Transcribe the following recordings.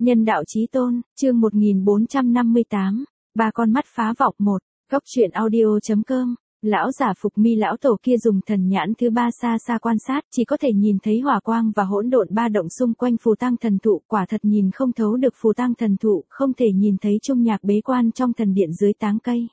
Nhân đạo chí tôn, chương 1458, ba con mắt phá vọng 1, góc truyện audio.com. Lão giả Phục Mi lão tổ kia dùng thần nhãn thứ ba xa xa quan sát, chỉ có thể nhìn thấy hỏa quang và hỗn độn ba động xung quanh phù tang thần thụ, quả thật nhìn không thấu được phù tang thần thụ, không thể nhìn thấy trung nhạc bế quan trong thần điện dưới táng cây.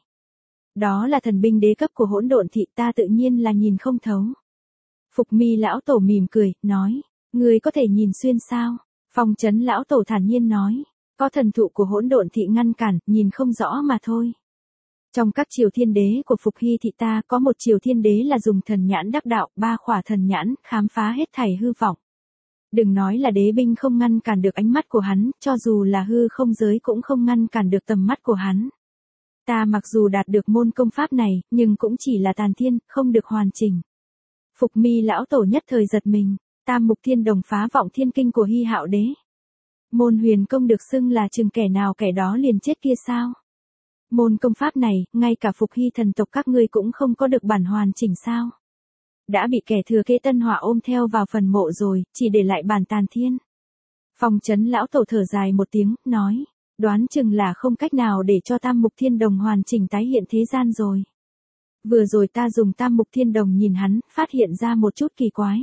Đó là thần binh đế cấp của hỗn độn thị, ta tự nhiên là nhìn không thấu. Phục Mi lão tổ mỉm cười, nói, ngươi có thể nhìn xuyên sao? Phong Chấn lão tổ thản nhiên nói, có thần thụ của hỗn độn thị ngăn cản, nhìn không rõ mà thôi. Trong các triều thiên đế của Phục Hy thị ta có một triều thiên đế là dùng thần nhãn đắc đạo, ba khỏa thần nhãn, khám phá hết thảy hư vọng. Đừng nói là đế binh không ngăn cản được ánh mắt của hắn, cho dù là hư không giới cũng không ngăn cản được tầm mắt của hắn. Ta mặc dù đạt được môn công pháp này, nhưng cũng chỉ là tàn thiên, không được hoàn chỉnh. Phục Mi lão tổ nhất thời giật mình, Tam Mục Thiên Đồng phá vọng thiên kinh của Hy Hạo đế. Môn huyền công được xưng là chừng kẻ nào kẻ đó liền chết kia sao? Môn công pháp này, ngay cả Phục Hy thần tộc các ngươi cũng không có được bản hoàn chỉnh sao? Đã bị kẻ thừa kế Tân Hỏa ôm theo vào phần mộ rồi, chỉ để lại bản tàn thiên. Phong Chấn lão tổ thở dài một tiếng, nói, đoán chừng là không cách nào để cho Tam Mục Thiên Đồng hoàn chỉnh tái hiện thế gian rồi. Vừa rồi ta dùng Tam Mục Thiên Đồng nhìn hắn, phát hiện ra một chút kỳ quái.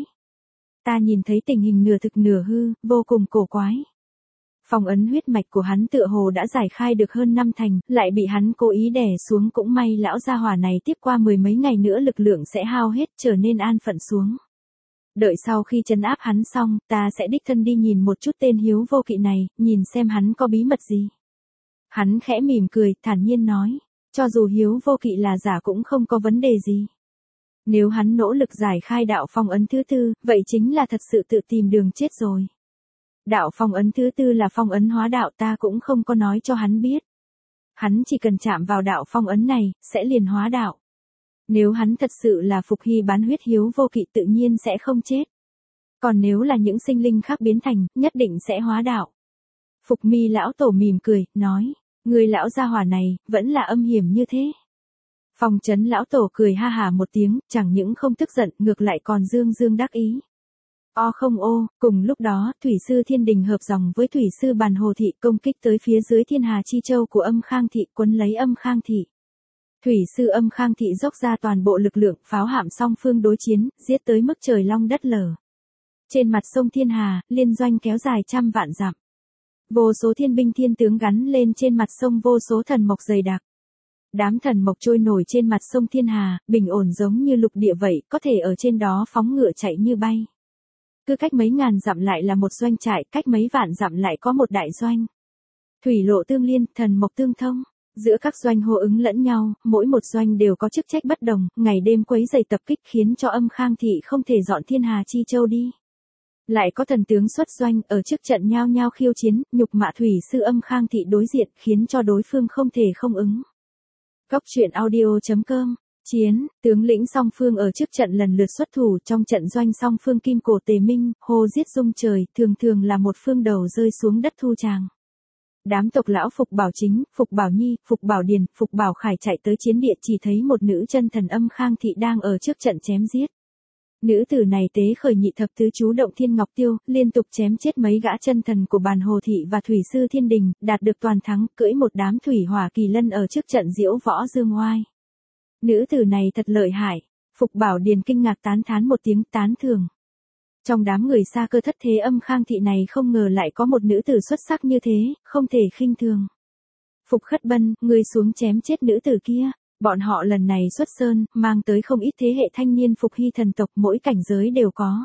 Ta nhìn thấy tình hình nửa thực nửa hư, vô cùng cổ quái. Phong ấn huyết mạch của hắn tựa hồ đã giải khai được hơn 5 thành, lại bị hắn cố ý đè xuống, cũng may lão gia hỏa này tiếp qua 10 mấy ngày nữa lực lượng sẽ hao hết, trở nên an phận xuống. Đợi sau khi trấn áp hắn xong, ta sẽ đích thân đi nhìn một chút tên Hiếu Vô Kỵ này, nhìn xem hắn có bí mật gì. Hắn khẽ mỉm cười, thản nhiên nói, cho dù Hiếu Vô Kỵ là giả cũng không có vấn đề gì. Nếu hắn nỗ lực giải khai đạo phong ấn thứ tư, vậy chính là thật sự tự tìm đường chết rồi. Đạo phong ấn thứ tư là phong ấn hóa đạo, ta cũng không có nói cho hắn biết. Hắn chỉ cần chạm vào đạo phong ấn này, sẽ liền hóa đạo. Nếu hắn thật sự là Phục Hy bán huyết Hiếu Vô Kỵ tự nhiên sẽ không chết. Còn nếu là những sinh linh khác biến thành, nhất định sẽ hóa đạo. Phục Mi lão tổ mỉm cười, nói, người lão gia hỏa này, vẫn là âm hiểm như thế. Phong Chấn lão tổ cười ha hà một tiếng, chẳng những không tức giận, ngược lại còn dương dương đắc ý. O không ô, cùng lúc đó, Thủy sư Thiên Đình hợp dòng với Thủy sư Bàn Hồ thị công kích tới phía dưới Thiên Hà Chi Châu của Âm Khang thị, quấn lấy Âm Khang thị. Thủy sư Âm Khang thị dốc ra toàn bộ lực lượng, pháo hạm song phương đối chiến, giết tới mức trời long đất lở. Trên mặt sông Thiên Hà, liên doanh kéo dài trăm vạn dặm. Vô số thiên binh thiên tướng gắn lên trên mặt sông, vô số thần mộc dày đặc. Đám thần mộc trôi nổi trên mặt sông Thiên Hà, bình ổn giống như lục địa vậy, có thể ở trên đó phóng ngựa chạy như bay. Cứ cách mấy ngàn dặm lại là một doanh trại, cách mấy vạn dặm lại có một đại doanh. Thủy lộ tương liên, thần mộc tương thông. Giữa các doanh hô ứng lẫn nhau, mỗi một doanh đều có chức trách bất đồng, ngày đêm quấy rầy tập kích khiến cho Âm Khang thị không thể dọn Thiên Hà Chi Châu đi. Lại có thần tướng xuất doanh ở trước trận nhao nhao khiêu chiến, nhục mạ Thủy sư Âm Khang thị đối diện, khiến cho đối phương không thể không ứng. Góc truyện audio.com. Chiến, tướng lĩnh song phương ở trước trận lần lượt xuất thủ, trong trận doanh song phương kim cổ tề minh, hô giết rung trời, thường thường là một phương đầu rơi xuống đất thu tràng. Đám tộc lão Phục Bảo Chính, Phục Bảo Nhi, Phục Bảo Điền, Phục Bảo Khải chạy tới chiến địa, chỉ thấy một nữ chân thần Âm Khang thị đang ở trước trận chém giết. Nữ tử này tế khởi nhị thập tứ chú Động Thiên Ngọc Tiêu, liên tục chém chết mấy gã chân thần của Bàn Hồ thị và Thủy sư Thiên Đình, đạt được toàn thắng, cưỡi một đám thủy hỏa kỳ lân ở trước trận diễu võ dương oai. Nữ tử này thật lợi hại. Phục Bảo Điền kinh ngạc tán thán một tiếng, tán thưởng. Trong đám người xa cơ thất thế Âm Khang thị này không ngờ lại có một nữ tử xuất sắc như thế, không thể khinh thường. Phục Khất Bân, ngươi xuống chém chết nữ tử kia. Bọn họ lần này xuất sơn, mang tới không ít thế hệ thanh niên Phục Hy thần tộc, mỗi cảnh giới đều có.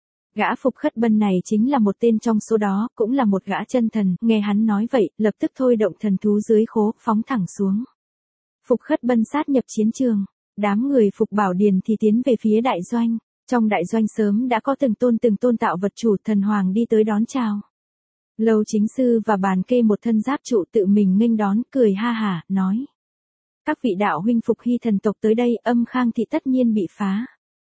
Gã Phục Khất Bân này chính là một tên trong số đó, cũng là một gã chân thần, nghe hắn nói vậy, lập tức thôi động thần thú dưới khố, phóng thẳng xuống. Phục Khất Bân sát nhập chiến trường, đám người Phục Bảo Điền thì tiến về phía đại doanh. Trong đại doanh sớm đã có từng tôn tạo vật chủ thần hoàng đi tới đón chào. Lâu Chính sư và Bàn Kê một thân giáp trụ tự mình nghênh đón, cười ha hả, nói. Các vị đạo huynh Phục Hy thần tộc tới đây, Âm Khang thị tất nhiên bị phá.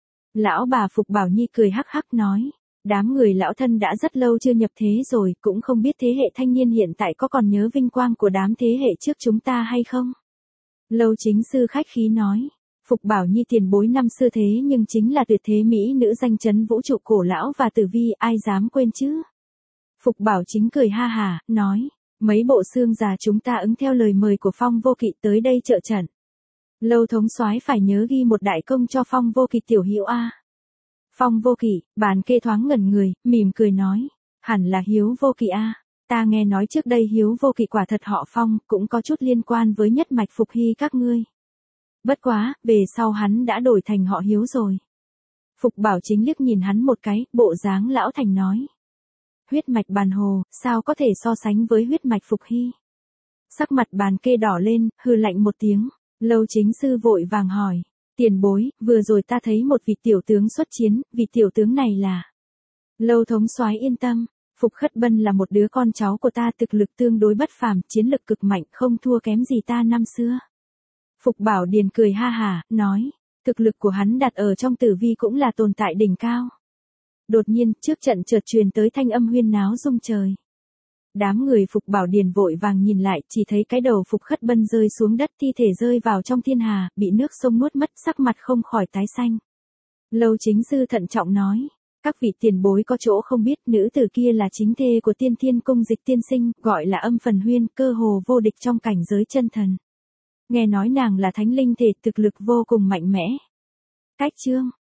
Lão bà Phục Bảo Nhi cười hắc hắc nói. Đám người lão thân đã rất lâu chưa nhập thế rồi, cũng không biết thế hệ thanh niên hiện tại có còn nhớ vinh quang của đám thế hệ trước chúng ta hay không? Lâu Chính sư khách khí nói. Phục Bảo Nhi tiền bối năm xưa thế nhưng chính là tuyệt thế mỹ nữ danh chấn vũ trụ cổ lão và tử vi, ai dám quên chứ? Phục Bảo Chính cười ha hả, nói, mấy bộ xương già chúng ta ứng theo lời mời của Phong Vô Kỵ tới đây trợ trận. Lâu thống soái phải nhớ ghi một đại công cho Phong Vô Kỵ tiểu hữu a. Phong Vô Kỵ, Bàn Kê thoáng ngẩn người, mỉm cười nói, hẳn là Hiếu Vô Kỵ a. Ta nghe nói trước đây Hiếu Vô Kỵ quả thật họ Phong, cũng có chút liên quan với nhất mạch Phục Hy các ngươi. Bất quá, về sau hắn đã đổi thành họ Hiếu rồi. Phục Bảo Chính liếc nhìn hắn một cái, bộ dáng lão thành nói. Huyết mạch Bàn Hồ, sao có thể so sánh với huyết mạch Phục Hy? Sắc mặt Bàn Kê đỏ lên, hừ lạnh một tiếng. Lâu chính sư vội vàng hỏi. Tiền bối, vừa rồi ta thấy một vị tiểu tướng xuất chiến, vị tiểu tướng này là. Lâu thống soái yên tâm, Phục Khất Bân là một đứa con cháu của ta, thực lực tương đối bất phàm, chiến lực cực mạnh, không thua kém gì ta năm xưa. Phục Bảo Điền cười ha hả, nói, thực lực của hắn đặt ở trong tử vi cũng là tồn tại đỉnh cao. Đột nhiên, trước trận chợt truyền tới thanh âm huyên náo rung trời. Đám người Phục Bảo Điền vội vàng nhìn lại, chỉ thấy cái đầu Phục Khất Bân rơi xuống đất, thi thể rơi vào trong thiên hà, bị nước sông nuốt mất, sắc mặt không khỏi tái xanh. Lâu chính sư thận trọng nói, các vị tiền bối có chỗ không biết, nữ tử kia là chính thê của Tiên Thiên Cung Dịch tiên sinh, gọi là Âm Phần Huyên, cơ hồ vô địch trong cảnh giới chân thần. Nghe nói nàng là thánh linh thể, thực lực vô cùng mạnh mẽ. Cách chương